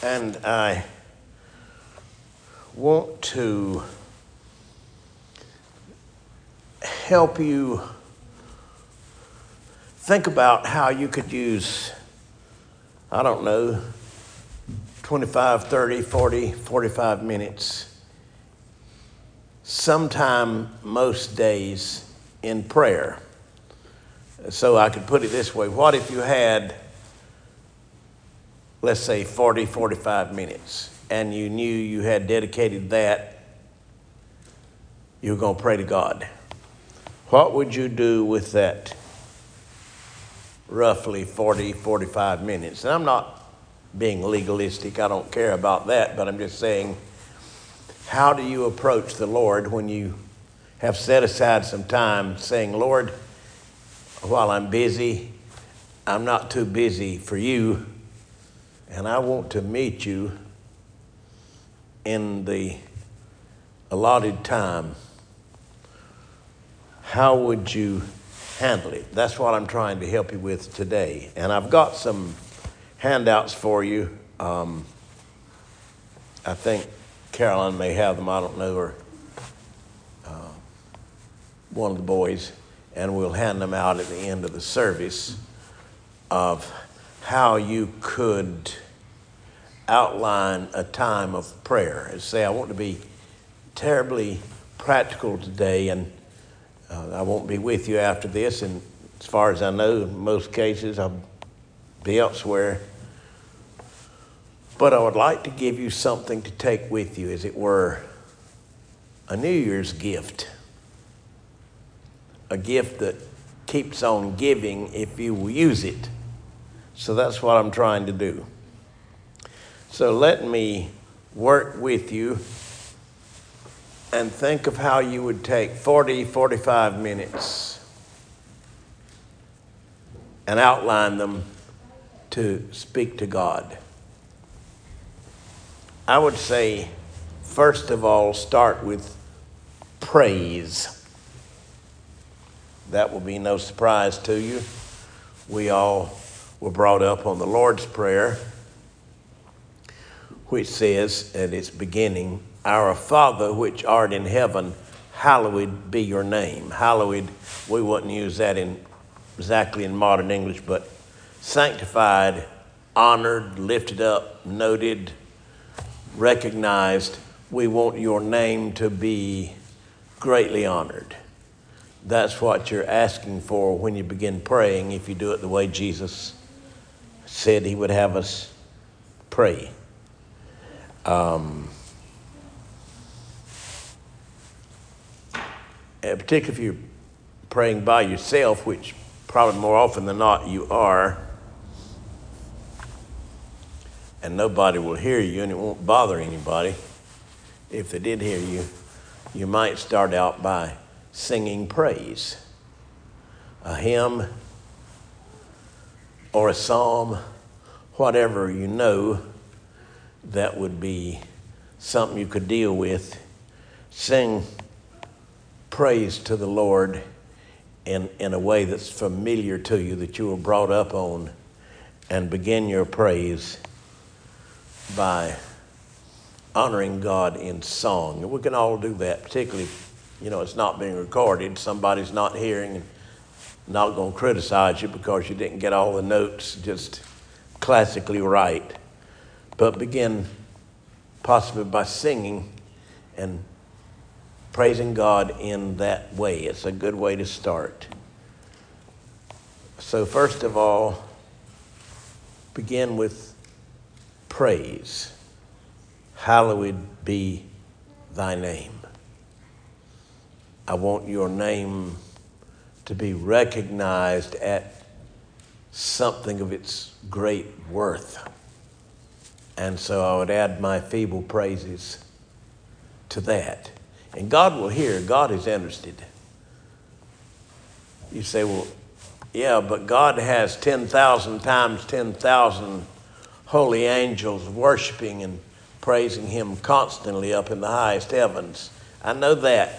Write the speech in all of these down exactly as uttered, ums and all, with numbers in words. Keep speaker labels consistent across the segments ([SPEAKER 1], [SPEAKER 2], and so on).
[SPEAKER 1] And I want to help you think about how you could use, I don't know, twenty-five, thirty, forty, forty-five minutes, sometime most days in prayer. So I could put it this way. What if you had, let's say, forty, forty-five minutes, and you knew you had dedicated that, you were going to pray to God? What would you do with that roughly forty, forty-five minutes? And I'm not being legalistic. I don't care about that, but I'm just saying, how do you approach the Lord when you have set aside some time saying, Lord, while I'm busy, I'm not too busy for you, and I want to meet you in the allotted time. How would you handle it? That's what I'm trying to help you with today. And I've got some handouts for you. Um, I think Caroline may have them. I don't know, or uh, one of the boys. And we'll hand them out at the end of the service of how you could outline a time of prayer. And say, I want to be terribly practical today, and uh, I won't be with you after this. And as far as I know, in most cases, I'll be elsewhere. But I would like to give you something to take with you, as it were, a New Year's gift. A gift that keeps on giving if you will use it. So that's what I'm trying to do. So let me work with you and think of how you would take forty, forty-five minutes and outline them to speak to God. I would say, first of all, start with praise. That will be no surprise to you. We all were brought up on the Lord's Prayer, which says at its beginning, Our Father which art in heaven, hallowed be your name. Hallowed, we wouldn't use that in exactly in modern English, but sanctified, honored, lifted up, noted, recognized. We want your name to be greatly honored. That's what you're asking for when you begin praying, if you do it the way Jesus said he would have us pray. Um, particularly if you're praying by yourself, which probably more often than not you are, and nobody will hear you, and it won't bother anybody. If they did hear you, you might start out by singing praise, a hymn or a psalm, whatever you know that would be something you could deal with. Sing praise to the Lord in, in a way that's familiar to you, that you were brought up on, and begin your praise by honoring God in song. And we can all do that, particularly you know, it's not being recorded. Somebody's not hearing and not going to criticize you because you didn't get all the notes just classically right. But begin possibly by singing and praising God in that way. It's a good way to start. So first of all, begin with praise. Hallowed be thy name. I want your name to be recognized at something of its great worth. And so I would add my feeble praises to that. And God will hear. God is interested. You say, well, yeah, but God has ten thousand times ten thousand holy angels worshiping and praising him constantly up in the highest heavens. I know that.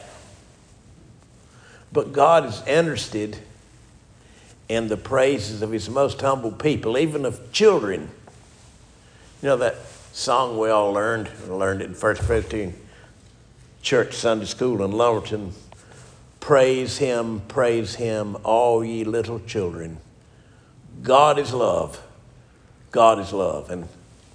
[SPEAKER 1] But God is interested in the praises of his most humble people, even of children. You know, that song we all learned. I learned it in First Presbyterian Church Sunday School in Lumberton. Praise him, praise him, all ye little children. God is love. God is love. And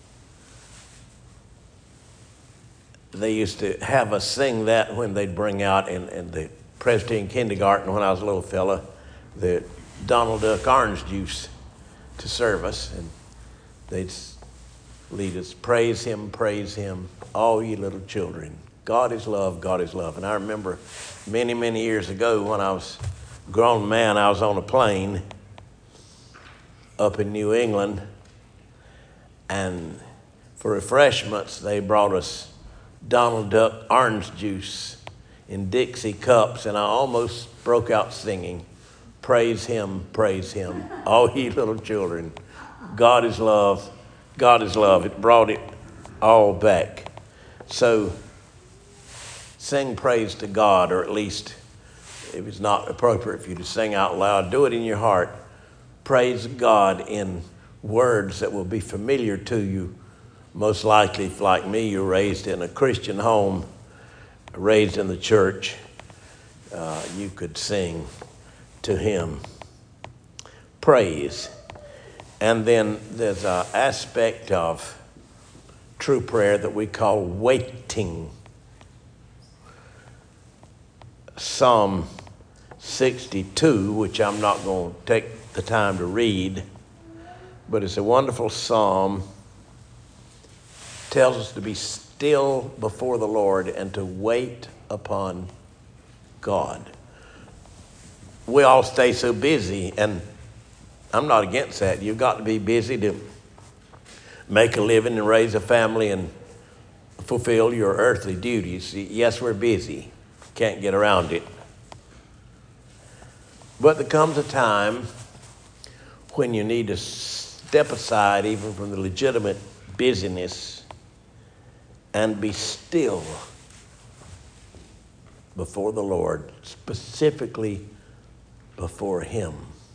[SPEAKER 1] they used to have us sing that when they'd bring out in, in the Presbyterian kindergarten when I was a little fella, the Donald Duck orange juice to serve us. And they'd lead us, praise him, praise him, all ye little children. God is love, God is love. And I remember many, many years ago when I was a grown man, I was on a plane up in New England, and for refreshments, they brought us Donald Duck orange juice in Dixie cups, and I almost broke out singing, praise him, praise him, all ye little children. God is love, God is love. It brought it all back. So sing praise to God, or at least if it's not appropriate for you to sing out loud, do it in your heart. Praise God in words that will be familiar to you. Most likely, if like me, you're raised in a Christian home, raised in the church, uh, you could sing to him praise. And then there's an aspect of true prayer that we call waiting. Psalm sixty-two, which I'm not going to take the time to read, but it's a wonderful psalm. Tells us to be still before the Lord and to wait upon God. We all stay so busy, and I'm not against that. You've got to be busy to make a living and raise a family and fulfill your earthly duties. Yes, we're busy. Can't get around it. But there comes a time when you need to step aside even from the legitimate busyness and be still before the Lord, specifically before him.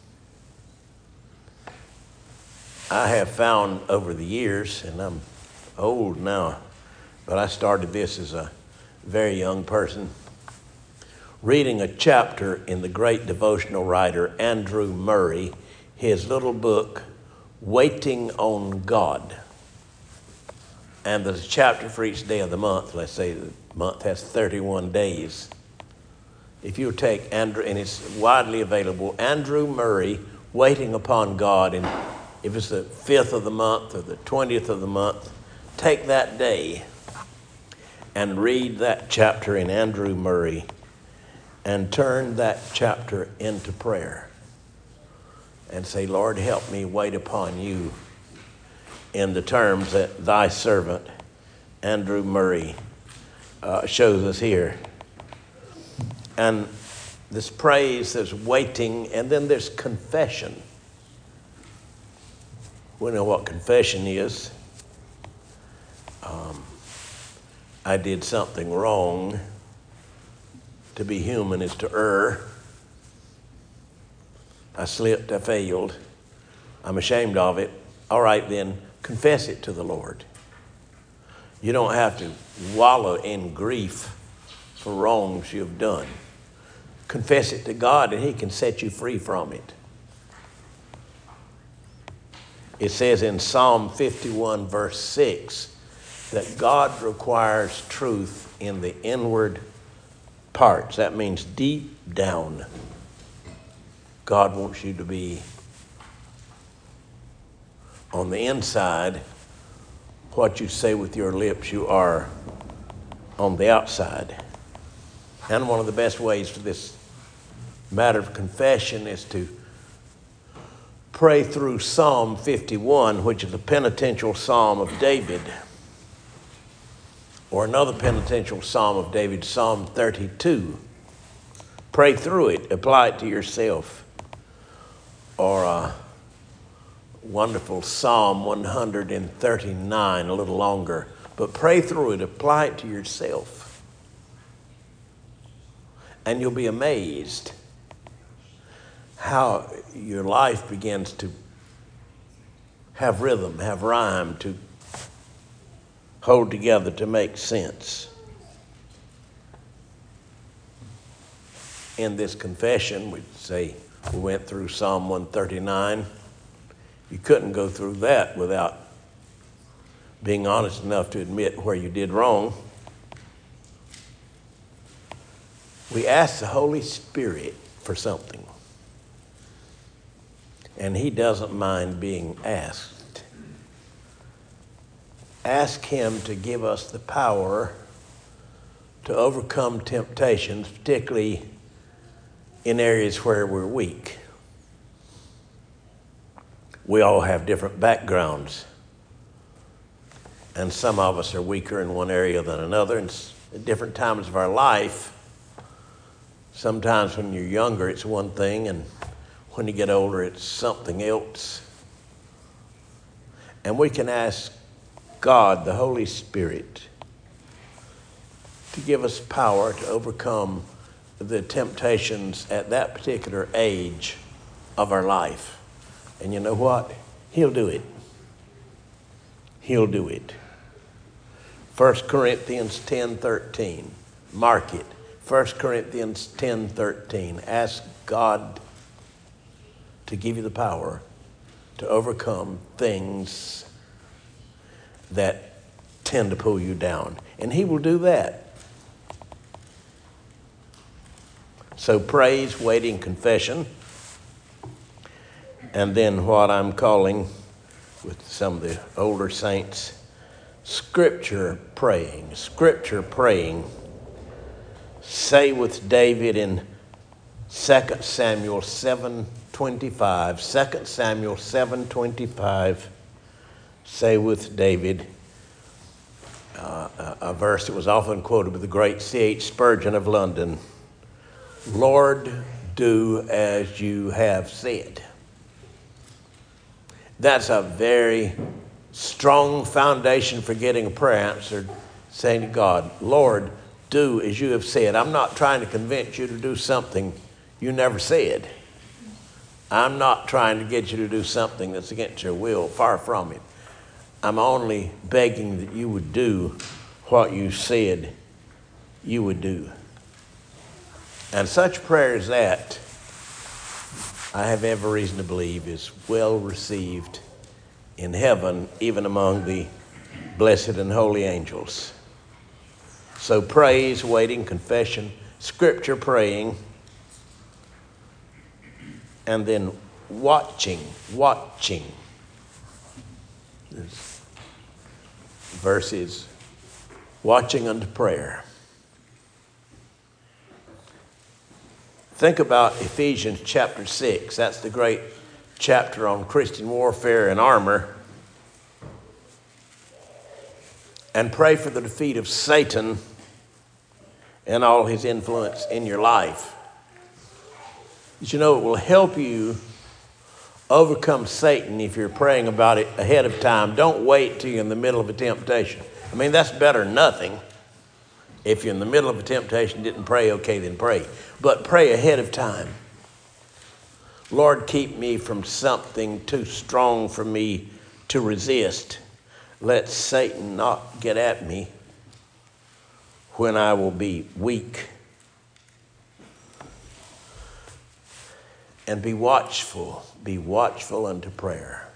[SPEAKER 1] I have found over the years, and I'm old now, but I started this as a very young person, reading a chapter in the great devotional writer Andrew Murray, his little book, Waiting on God. And there's a chapter for each day of the month. Let's say the month has thirty-one days. If you take Andrew, and it's widely available, Andrew Murray, Waiting Upon God, and if it's the fifth of the month or the twentieth of the month, take that day and read that chapter in Andrew Murray and turn that chapter into prayer and say, Lord, help me wait upon you in the terms that thy servant Andrew Murray uh, shows us here. And this praise, there's waiting, and then there's confession. We know what confession is. Um, I did something wrong. To be human is to err. I slipped, I failed. I'm ashamed of it. All right, then, confess it to the Lord. You don't have to wallow in grief for wrongs you've done. Confess it to God, and he can set you free from it. It says in Psalm fifty-one, verse six, that God requires truth in the inward parts. That means deep down. God wants you to be on the inside. What you say with your lips, you are on the outside. And one of the best ways for this matter of confession is to pray through Psalm fifty-one, which is the penitential psalm of David. Or another penitential psalm of David, Psalm thirty-two. Pray through it, apply it to yourself. Or a wonderful Psalm one thirty-nine, a little longer. But pray through it, apply it to yourself. And you'll be amazed how your life begins to have rhythm, have rhyme, to hold together to make sense. In this confession, we'd say we went through Psalm one thirty-nine. You couldn't go through that without being honest enough to admit where you did wrong. We ask the Holy Spirit for something, and he doesn't mind being asked. Ask him to give us the power to overcome temptations, particularly in areas where we're weak. We all have different backgrounds, and some of us are weaker in one area than another, and at different times of our life. Sometimes when you're younger, it's one thing, and when you get older, it's something else. And we can ask God, the Holy Spirit, to give us power to overcome the temptations at that particular age of our life. And you know what? He'll do it. He'll do it. First Corinthians ten thirteen. Mark it. First Corinthians ten thirteen. Ask God to give you the power to overcome things that tend to pull you down. And he will do that. So praise, waiting, confession, and then what I'm calling, with some of the older saints, scripture praying. Scripture praying. Say with David in Second Samuel seven twenty-five. Second Samuel seven twenty-five. Say with David, uh, a, a verse that was often quoted by the great C H Spurgeon of London. Lord, do as you have said. That's a very strong foundation for getting a prayer answered, saying to God, Lord, do as you have said. I'm not trying to convince you to do something you never said. I'm not trying to get you to do something that's against your will, far from it. I'm only begging that you would do what you said you would do. And such prayer as that, I have every reason to believe, is well received in heaven, even among the blessed and holy angels. So praise, waiting, confession, scripture praying, and then watching, watching. This verse is watching unto prayer. Think about Ephesians chapter six. That's the great chapter on Christian warfare and armor. And pray for the defeat of Satan and all his influence in your life. Did you know it will help you overcome Satan if you're praying about it ahead of time? Don't wait till you're in the middle of a temptation. I mean, that's better than nothing. If you're in the middle of a temptation, didn't pray, okay, then pray. But pray ahead of time. Lord, keep me from something too strong for me to resist. Let Satan not get at me when I will be weak. And be watchful. Be watchful unto prayer.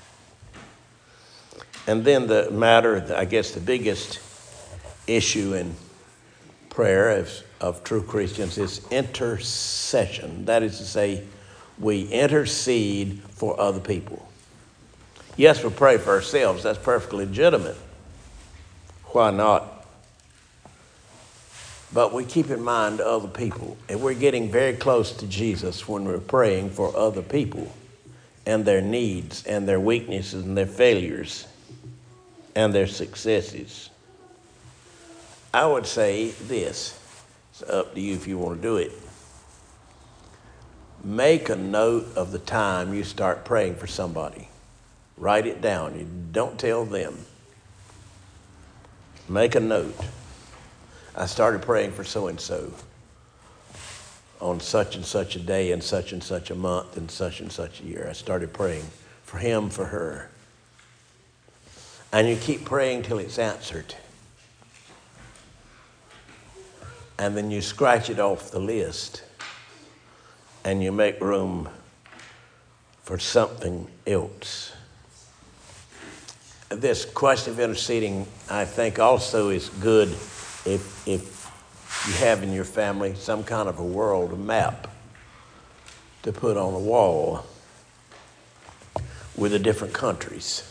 [SPEAKER 1] And then the matter, I guess the biggest issue in prayer of, of true Christians is intercession. That is to say, we intercede for other people. Yes, we pray for ourselves. That's perfectly legitimate. Why not? But we keep in mind other people. And we're getting very close to Jesus when we're praying for other people and their needs and their weaknesses and their failures and their successes. I would say this. It's up to you if you want to do it. Make a note of the time you start praying for somebody. Write it down. You don't tell them. Make a note. I started praying for so-and-so on such and such a day and such and such a month and such and such a year. I started praying for him, for her. And you keep praying till it's answered. And then you scratch it off the list and you make room for something else. This question of interceding, I think, also is good if, if you have in your family some kind of a world map to put on a wall with the different countries.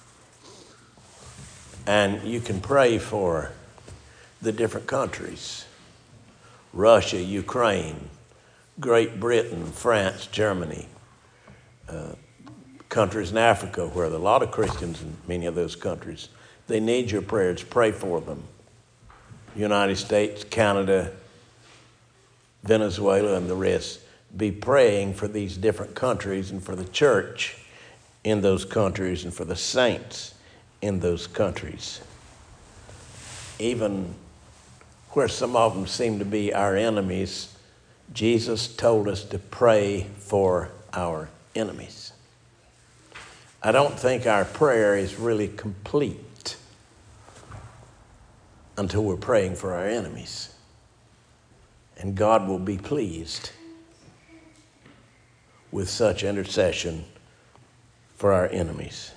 [SPEAKER 1] And you can pray for the different countries. Russia, Ukraine, Great Britain, France, Germany, uh, countries in Africa where there are a lot of Christians in many of those countries. They need your prayers. Pray for them. United States, Canada, Venezuela, and the rest. Be praying for these different countries and for the church in those countries and for the saints in those countries. Even where some of them seem to be our enemies, Jesus told us to pray for our enemies. I don't think our prayer is really complete until we're praying for our enemies. And God will be pleased with such intercession for our enemies.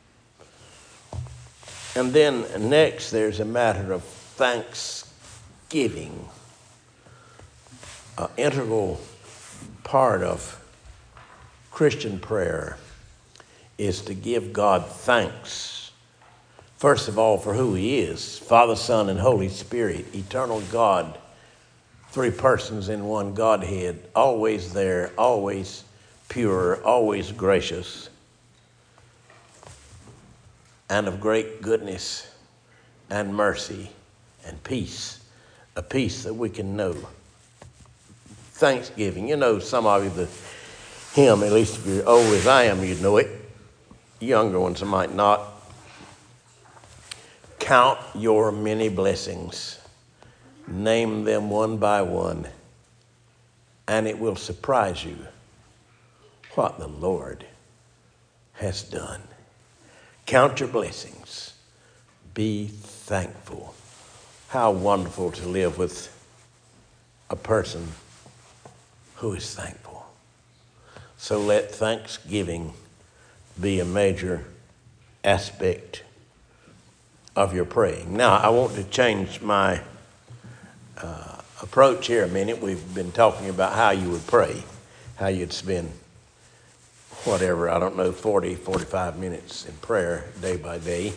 [SPEAKER 1] And then next, there's a matter of thanksgiving. An integral part of Christian prayer is to give God thanks, first of all, for who he is, Father, Son, and Holy Spirit, eternal God, three persons in one Godhead, always there, always pure, always gracious, and of great goodness and mercy and peace, a peace that we can know. Thanksgiving. You know, some of you, the hymn, at least if you're old as I am, you'd know it. Younger ones might not. Count your many blessings. Name them one by one, and it will surprise you what the Lord has done. Count your blessings. Be thankful. How wonderful to live with a person who is thankful. So let thanksgiving be a major aspect of your praying. Now, I want to change my uh, approach here a minute. We've been talking about how you would pray, how you'd spend whatever, I don't know, forty, forty-five minutes in prayer day by day.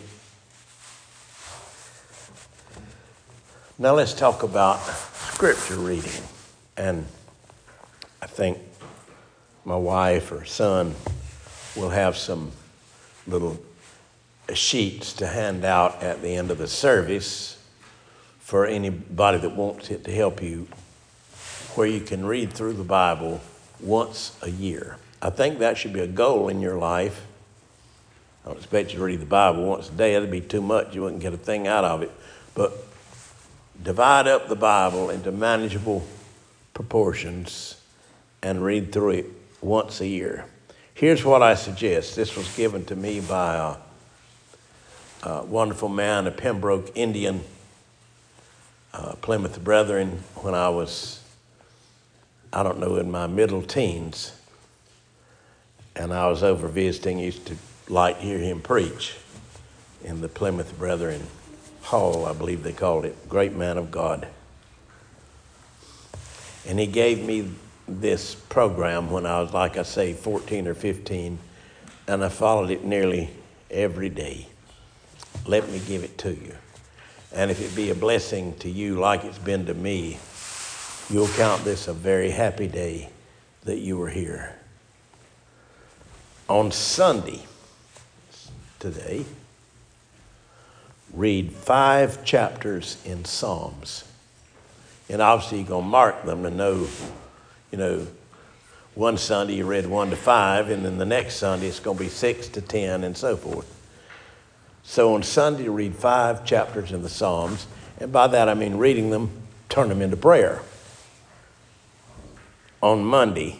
[SPEAKER 1] Now let's talk about scripture reading. And I think my wife or son will have some little sheets to hand out at the end of the service for anybody that wants it to help you, where you can read through the Bible once a year. I think that should be a goal in your life. I don't expect you to read the Bible once a day. That'd be too much. You wouldn't get a thing out of it. But divide up the Bible into manageable proportions and read through it once a year. Here's what I suggest. This was given to me by a, a wonderful man, a Pembroke Indian, uh, Plymouth Brethren, when I was, I don't know, in my middle teens. And I was over visiting, used to like hear him preach in the Plymouth Brethren Hall, I believe they called it. Great man of God. And he gave me this program when I was, like I say, fourteen or fifteen, and I followed it nearly every day. Let me give it to you. And if it be a blessing to you like it's been to me, you'll count this a very happy day that you were here. On Sunday, today, read five chapters in Psalms. And obviously you're going to mark them to know, you know, one Sunday you read one to five, and then the next Sunday it's going to be six to ten and so forth. So on Sunday, read five chapters in the Psalms, and by that I mean reading them, turn them into prayer. On Monday,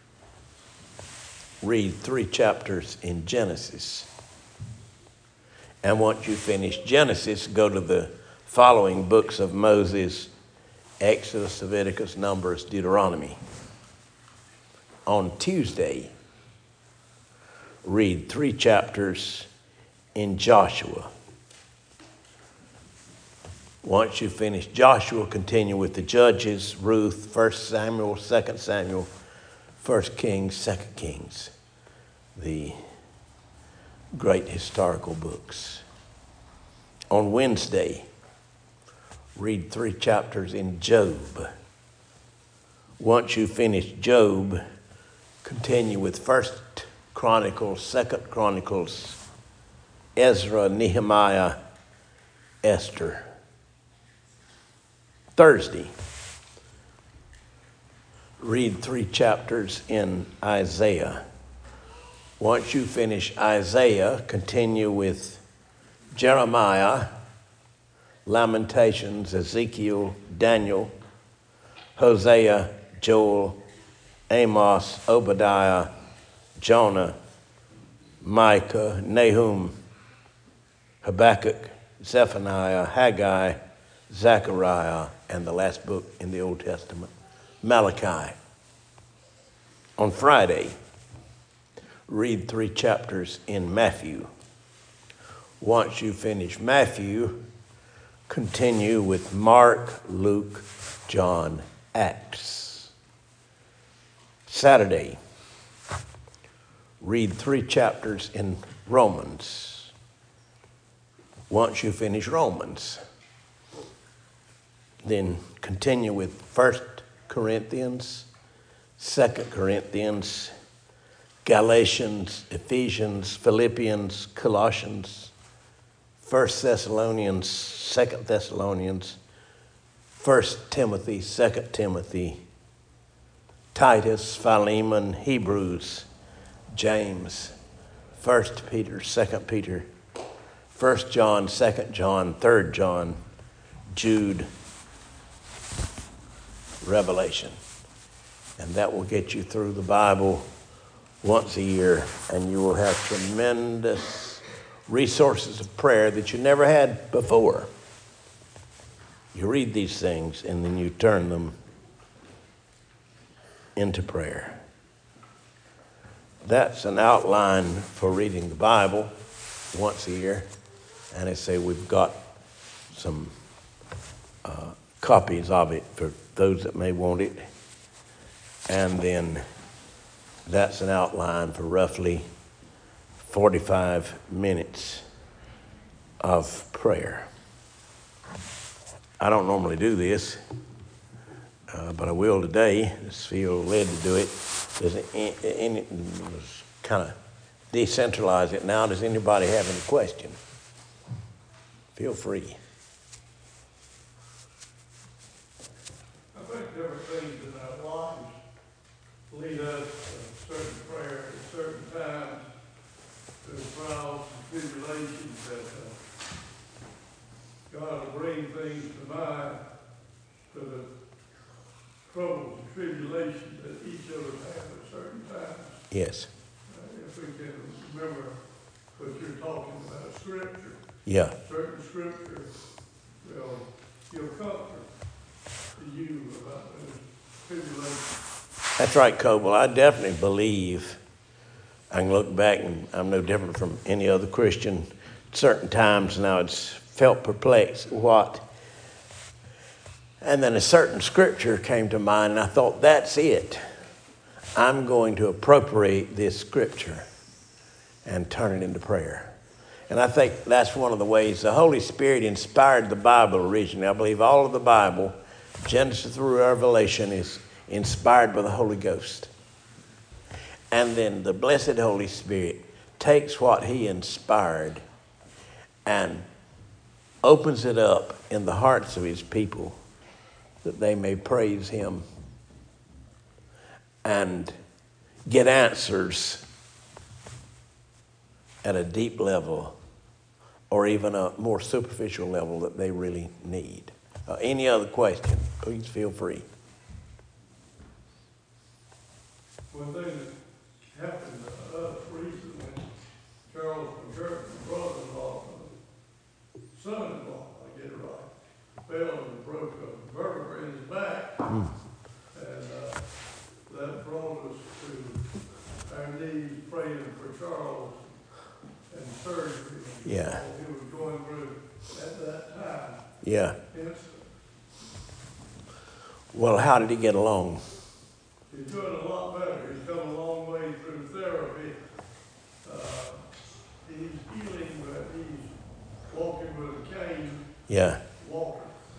[SPEAKER 1] read three chapters in Genesis. And once you finish Genesis, go to the following books of Moses: Exodus, Leviticus, Numbers, Deuteronomy. On Tuesday, read three chapters in Joshua. Once you finish Joshua, continue with the Judges, Ruth, First Samuel, Second Samuel, First Kings, Second Kings, the great historical books. On Wednesday, read three chapters in Job. Once you finish Job, continue with First Chronicles, Second Chronicles, Ezra, Nehemiah, Esther. Thursday, read three chapters in Isaiah. Once you finish Isaiah, continue with Jeremiah, Lamentations, Ezekiel, Daniel, Hosea, Joel, Amos, Obadiah, Jonah, Micah, Nahum, Habakkuk, Zephaniah, Haggai, Zechariah, and the last book in the Old Testament, Malachi. On Friday, read three chapters in Matthew. Once you finish Matthew, continue with Mark, Luke, John, Acts. Saturday, read three chapters in Romans. Once you finish Romans, then continue with First Corinthians, Second Corinthians, Galatians, Ephesians, Philippians, Colossians, First Thessalonians, Second Thessalonians, First Timothy, Second Timothy, Titus, Philemon, Hebrews, James, First Peter, Second Peter, First John, Second John, Third John, Jude, Revelation. And that will get you through the Bible once a year, and you will have tremendous resources of prayer that you never had before. You read these things, and then you turn them into prayer. That's an outline for reading the Bible once a year. And I say we've got some uh, copies of it for those that may want it. And then that's an outline for roughly forty-five minutes of prayer. I don't normally do this, uh, but I will today. I just feel led to do it. Does it, any, kind of decentralize it now. Does anybody have any question? Feel free.
[SPEAKER 2] I think there are things in our lives lead us to certain prayer at certain times, through trials and tribulations that uh, God will bring things to mind for the troubles and tribulations that each of us have at certain times.
[SPEAKER 1] Yes.
[SPEAKER 2] Uh, if we can remember what you're talking about, Scripture.
[SPEAKER 1] Yeah.
[SPEAKER 2] Certain Scripture will give comfort to you about those tribulations.
[SPEAKER 1] That's right, Coble. I definitely believe, I can look back and I'm no different from any other Christian. Certain times now it's felt perplexed. What? And then a certain scripture came to mind and I thought, that's it. I'm going to appropriate this scripture and turn it into prayer. And I think that's one of the ways the Holy Spirit inspired the Bible originally. I believe all of the Bible, Genesis through Revelation, is inspired by the Holy Ghost. And then the blessed Holy Spirit takes what he inspired and opens it up in the hearts of his people that they may praise him and get answers at a deep level or even a more superficial level that they really need. Uh, any other question? Please feel free.
[SPEAKER 2] One thing that happened to us recently, Charles McGurk, my brother-in-law, son-in-law, I get it right, fell and broke a vertebra in his back.
[SPEAKER 1] Mm.
[SPEAKER 2] And uh, that brought us to our knees praying for Charles and surgery. And
[SPEAKER 1] Yeah.
[SPEAKER 2] all he was going through at that time.
[SPEAKER 1] Yeah.
[SPEAKER 2] Instant.
[SPEAKER 1] Well, how did he get along?
[SPEAKER 2] He's doing a lot better. He's come a long way through therapy. Uh, he's healing, but he's walking with a cane.
[SPEAKER 1] Yeah.
[SPEAKER 2] Walking.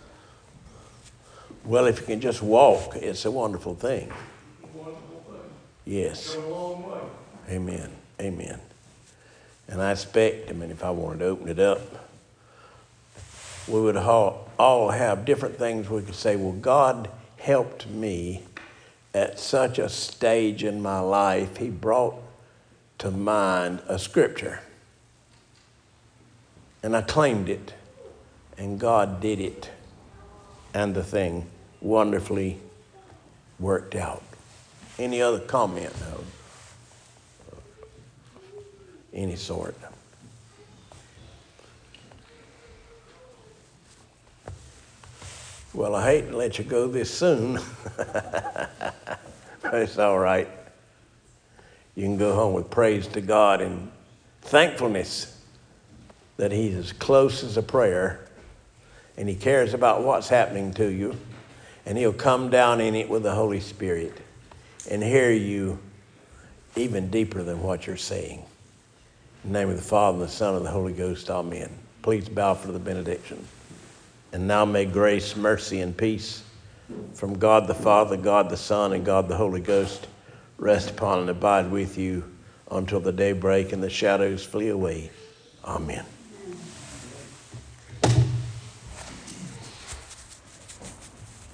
[SPEAKER 1] Well, if you can just walk, it's a wonderful thing.
[SPEAKER 2] Wonderful thing.
[SPEAKER 1] Yes.
[SPEAKER 2] Come a long way.
[SPEAKER 1] Amen. Amen. And I expect, I mean, if I wanted to open it up, we would all, all have different things we could say, well, God helped me at such a stage in my life. He brought to mind a scripture. And I claimed it. And God did it. And the thing wonderfully worked out. Any other comment of any sort? Well, I hate to let you go this soon, but it's all right. You can go home with praise to God and thankfulness that He's as close as a prayer and He cares about what's happening to you, and He'll come down in it with the Holy Spirit and hear you even deeper than what you're saying. In the name of the Father, and the Son, and the Holy Ghost, amen. Please bow for the benediction. And now may grace, mercy, and peace from God the Father, God the Son, and God the Holy Ghost rest upon and abide with you until the day break and the shadows flee away. Amen.